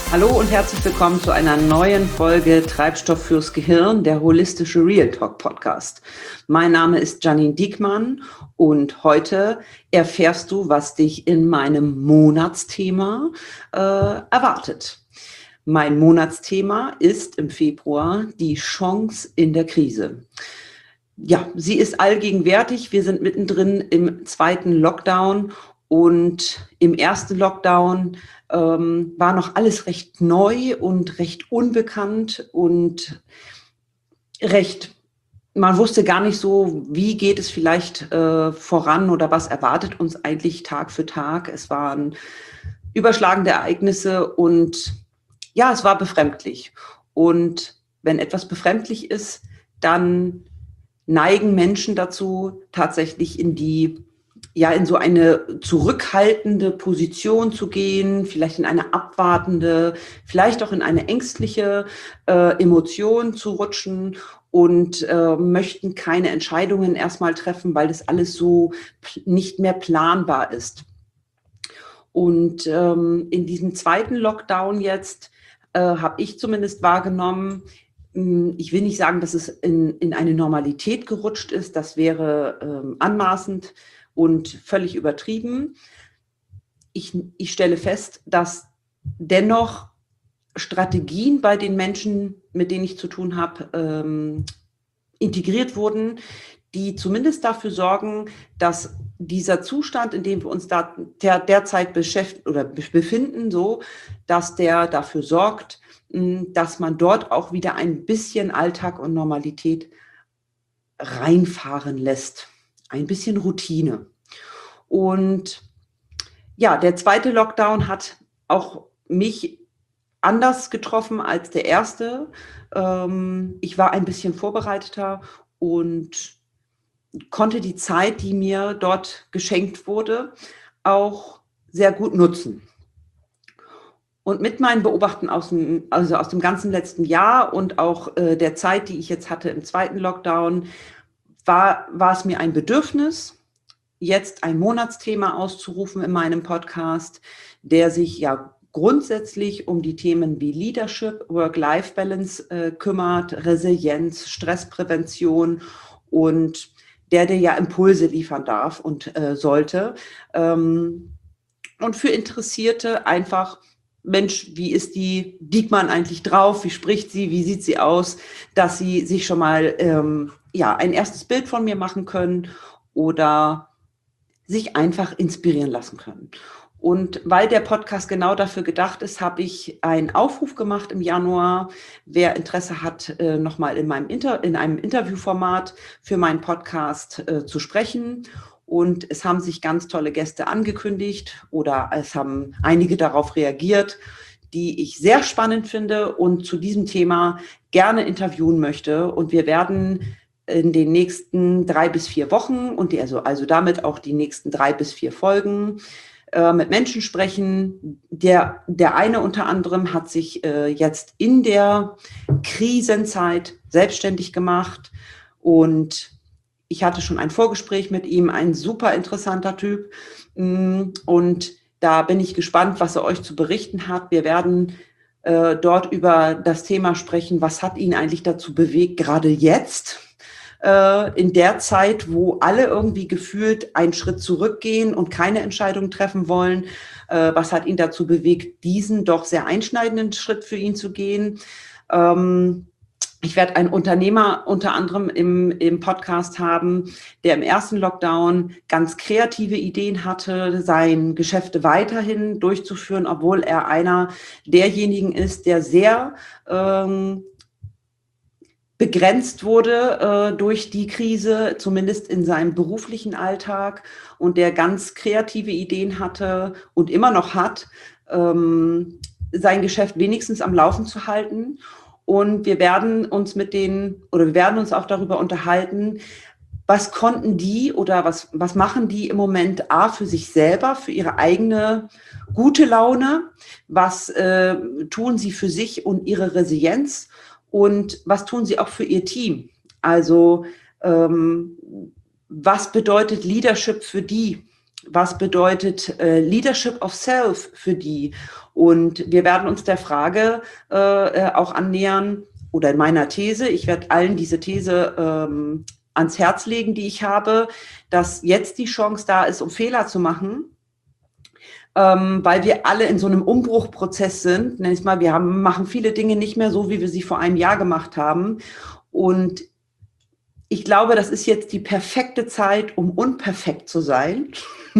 Hallo und herzlich willkommen zu einer neuen Folge Treibstoff fürs Gehirn, der holistische Real Talk Podcast. Mein Name ist Janine Diekmann und heute erfährst du, was dich in meinem Monatsthema erwartet. Mein Monatsthema ist im Februar die Chance in der Krise. Ja, sie ist allgegenwärtig. Wir sind mittendrin im zweiten Lockdown und im ersten Lockdown war noch alles recht neu und recht unbekannt und man wusste gar nicht so, wie geht es vielleicht voran oder was erwartet uns eigentlich Tag für Tag. Es waren überschlagende Ereignisse und ja, es war befremdlich. Und wenn etwas befremdlich ist, dann neigen Menschen dazu, tatsächlich in so eine zurückhaltende Position zu gehen, vielleicht in eine abwartende, vielleicht auch in eine ängstliche Emotion zu rutschen und möchten keine Entscheidungen erstmal treffen, weil das alles so nicht mehr planbar ist. Und in diesem zweiten Lockdown jetzt habe ich zumindest wahrgenommen, ich will nicht sagen, dass es in eine Normalität gerutscht ist, das wäre anmaßend und völlig übertrieben. Ich stelle fest, dass dennoch Strategien bei den Menschen, mit denen ich zu tun habe, integriert wurden, die zumindest dafür sorgen, dass dieser Zustand, in dem wir uns derzeit befinden, dass der dafür sorgt, dass man dort auch wieder ein bisschen Alltag und Normalität reinfahren lässt. Ein bisschen Routine. Und ja, der zweite Lockdown hat auch mich anders getroffen als der erste. Ich war ein bisschen vorbereiteter und konnte die Zeit, die mir dort geschenkt wurde, auch sehr gut nutzen. Und mit meinen Beobachten aus dem ganzen letzten Jahr und auch der Zeit, die ich jetzt hatte im zweiten Lockdown, war es mir ein Bedürfnis, jetzt ein Monatsthema auszurufen in meinem Podcast, der sich ja grundsätzlich um die Themen wie Leadership, Work-Life-Balance kümmert, Resilienz, Stressprävention und der dir ja Impulse liefern darf und sollte. Und für Interessierte einfach, Mensch, wie ist die Diekmann eigentlich drauf? Wie spricht sie? Wie sieht sie aus? Dass sie sich schon mal ein erstes Bild von mir machen können oder sich einfach inspirieren lassen können. Und weil der Podcast genau dafür gedacht ist, habe ich einen Aufruf gemacht im Januar. Wer Interesse hat, nochmal in einem Interviewformat für meinen Podcast zu sprechen. Und es haben sich ganz tolle Gäste angekündigt oder es haben einige darauf reagiert, die ich sehr spannend finde und zu diesem Thema gerne interviewen möchte. Und wir werden in den nächsten 3 bis 4 Wochen und also damit auch die nächsten 3 bis 4 Folgen mit Menschen sprechen. Der eine unter anderem hat sich jetzt in der Krisenzeit selbstständig gemacht und ich hatte schon ein Vorgespräch mit ihm, ein super interessanter Typ und da bin ich gespannt, was er euch zu berichten hat. Wir werden dort über das Thema sprechen, was hat ihn eigentlich dazu bewegt, gerade jetzt, in der Zeit, wo alle irgendwie gefühlt einen Schritt zurückgehen und keine Entscheidung treffen wollen. Was hat ihn dazu bewegt, diesen doch sehr einschneidenden Schritt für ihn zu gehen? Ich werde einen Unternehmer unter anderem im Podcast haben, der im ersten Lockdown ganz kreative Ideen hatte, sein Geschäfte weiterhin durchzuführen, obwohl er einer derjenigen ist, der sehr begrenzt wurde durch die Krise, zumindest in seinem beruflichen Alltag und der ganz kreative Ideen hatte und immer noch hat, sein Geschäft wenigstens am Laufen zu halten. Und wir werden uns auch darüber unterhalten, was konnten die oder was machen die im Moment für sich selber, für ihre eigene gute Laune, was tun sie für sich und ihre Resilienz und was tun sie auch für ihr Team? Also was bedeutet Leadership für die? was bedeutet Leadership of Self für die? Und wir werden uns der Frage auch annähern, oder in meiner These, ich werde allen diese These ans Herz legen, die ich habe, dass jetzt die Chance da ist, um Fehler zu machen, weil wir alle in so einem Umbruchprozess sind. Nenn ich mal, machen viele Dinge nicht mehr so, wie wir sie vor einem Jahr gemacht haben. Und ich glaube, das ist jetzt die perfekte Zeit, um unperfekt zu sein.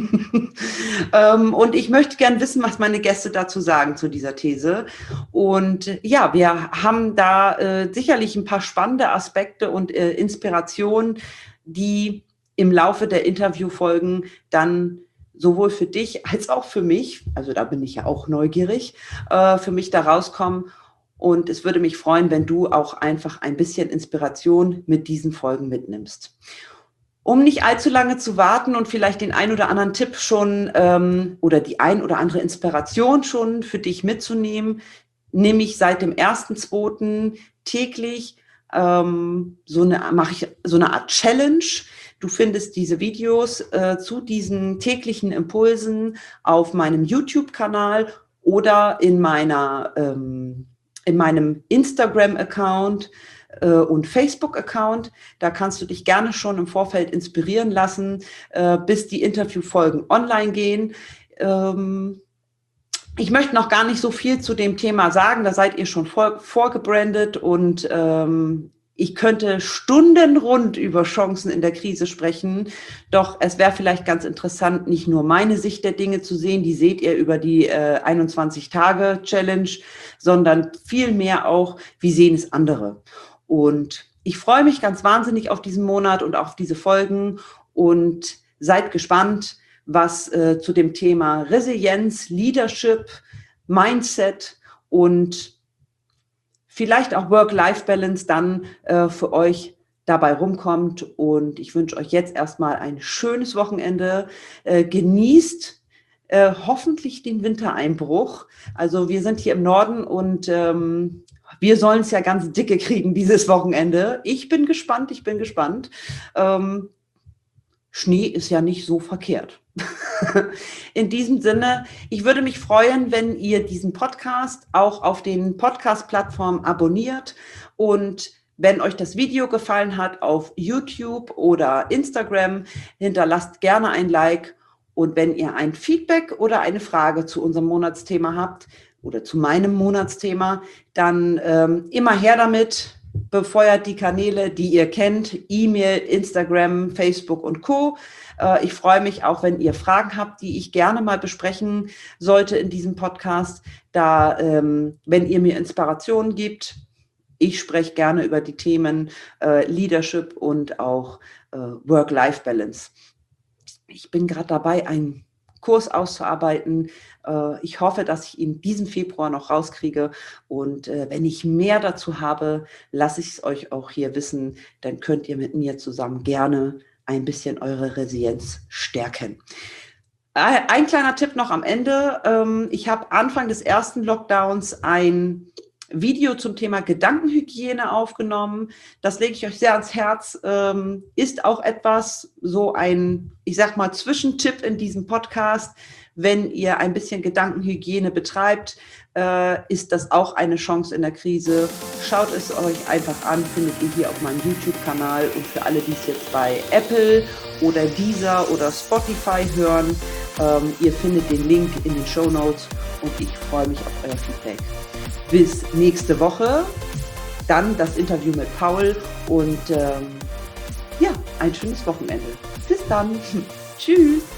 Und ich möchte gern wissen, was meine Gäste dazu sagen zu dieser These. Und ja, wir haben da sicherlich ein paar spannende Aspekte und Inspirationen, die im Laufe der Interviewfolgen dann sowohl für dich als auch für mich, also da bin ich ja auch neugierig, für mich da rauskommen. Und es würde mich freuen, wenn du auch einfach ein bisschen Inspiration mit diesen Folgen mitnimmst. Um nicht allzu lange zu warten und vielleicht den ein oder anderen Tipp schon oder die ein oder andere Inspiration schon für dich mitzunehmen, nehme ich seit dem 1.2. täglich mache ich so eine Art Challenge. Du findest diese Videos zu diesen täglichen Impulsen auf meinem YouTube-Kanal oder in meinem Instagram-Account und Facebook-Account. Da kannst du dich gerne schon im Vorfeld inspirieren lassen, bis die Interviewfolgen online gehen. Ich möchte noch gar nicht so viel zu dem Thema sagen, da seid ihr schon vorgebrandet und ich könnte stundenrund über Chancen in der Krise sprechen, doch es wäre vielleicht ganz interessant, nicht nur meine Sicht der Dinge zu sehen, die seht ihr über die 21-Tage-Challenge, sondern vielmehr auch, wie sehen es andere. Und ich freue mich ganz wahnsinnig auf diesen Monat und auf diese Folgen und seid gespannt, was zu dem Thema Resilienz, Leadership, Mindset und vielleicht auch Work-Life-Balance dann für euch dabei rumkommt. Und ich wünsche euch jetzt erstmal ein schönes Wochenende. Genießt hoffentlich den Wintereinbruch. Also wir sind hier im Norden und wir sollen es ja ganz dicke kriegen dieses Wochenende. Ich bin gespannt. Schnee ist ja nicht so verkehrt. In diesem Sinne, ich würde mich freuen, wenn ihr diesen Podcast auch auf den Podcast-Plattformen abonniert und wenn euch das Video gefallen hat auf YouTube oder Instagram, hinterlasst gerne ein Like und wenn ihr ein Feedback oder eine Frage zu unserem Monatsthema habt oder zu meinem Monatsthema, dann immer her damit. Befeuert die Kanäle, die ihr kennt, E-Mail, Instagram, Facebook und Co. Ich freue mich auch, wenn ihr Fragen habt, die ich gerne mal besprechen sollte in diesem Podcast, da wenn ihr mir Inspirationen gibt. Ich spreche gerne über die Themen Leadership und auch Work-Life-Balance. Ich bin gerade dabei, einen Kurs auszuarbeiten. Ich hoffe, dass ich ihn diesen Februar noch rauskriege. Und wenn ich mehr dazu habe, lasse ich es euch auch hier wissen. Dann könnt ihr mit mir zusammen gerne ein bisschen eure Resilienz stärken. Ein kleiner Tipp noch am Ende. Ich habe Anfang des ersten Lockdowns ein Video zum Thema Gedankenhygiene aufgenommen. Das lege ich euch sehr ans Herz. Ist auch etwas, so ein, ich sag mal, Zwischentipp in diesem Podcast. Wenn ihr ein bisschen Gedankenhygiene betreibt, ist das auch eine Chance in der Krise. Schaut es euch einfach an, findet ihr hier auf meinem YouTube-Kanal. Und für alle, die es jetzt bei Apple oder Deezer oder Spotify hören, ihr findet den Link in den Shownotes und ich freue mich auf euer Feedback. Bis nächste Woche, dann das Interview mit Paul und ja, ein schönes Wochenende. Bis dann. Tschüss.